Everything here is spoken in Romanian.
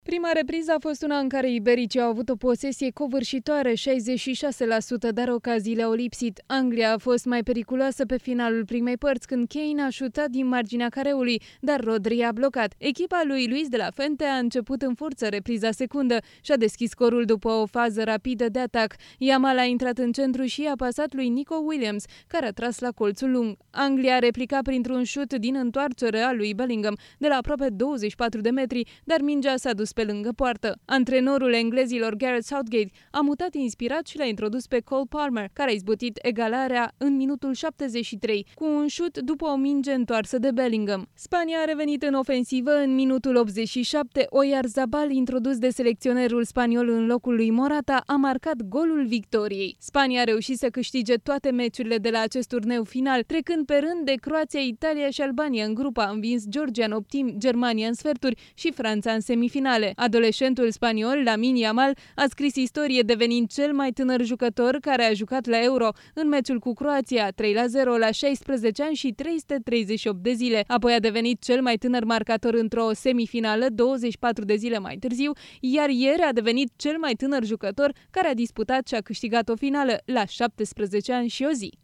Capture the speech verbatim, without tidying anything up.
Prima repriză a fost una în care ibericii au avut o posesie covârșitoare, șaizeci și șase la sută, dar ocaziile au lipsit. Anglia a fost mai periculoasă pe finalul primei părți, când Kane a șutat din marginea careului, dar Rodri a blocat. Echipa lui Luis de la Fuente a început în forță repriza secundă și a deschis scorul după o fază rapidă de atac. Yamal a intrat în centru și a pasat lui Nico Williams, care a tras la colțul lung. Anglia a replicat printr-un șut din întoarcere a lui Bellingham de la aproape douăzeci și patru de metri, dar mingea s-a dus pe lângă poartă. Antrenorul englezilor Gareth Southgate a mutat inspirat și l-a introdus pe Cole Palmer, care a izbutit egalarea în minutul șaptezeci și trei, cu un șut după o minge întoarsă de Bellingham. Spania a revenit în ofensivă în minutul optzeci și șapte. Oyarzabal, introdus de selecționerul spaniol în locul lui Morata, a marcat golul victoriei. Spania a reușit să câștige toate meciurile de la acest turneu final, trecând pe rând de Croația, Italia și Albania în grupa, a învins Georgia în optimi, Germania în sferturi și Franța în semifinale. Adolescentul spaniol Lamine Yamal a scris istorie, devenind cel mai tânăr jucător care a jucat la Euro în meciul cu Croația, trei la zero, la șaisprezece ani și trei sute treizeci și opt de zile. Apoi a devenit cel mai tânăr marcator într-o semifinală douăzeci și patru de zile mai târziu, iar ieri a devenit cel mai tânăr jucător care a disputat și a câștigat o finală la șaptesprezece ani și o zi.